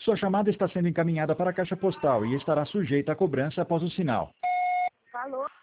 Sua chamada está sendo encaminhada para a caixa postal e estará sujeita a cobrança após o sinal. Falou.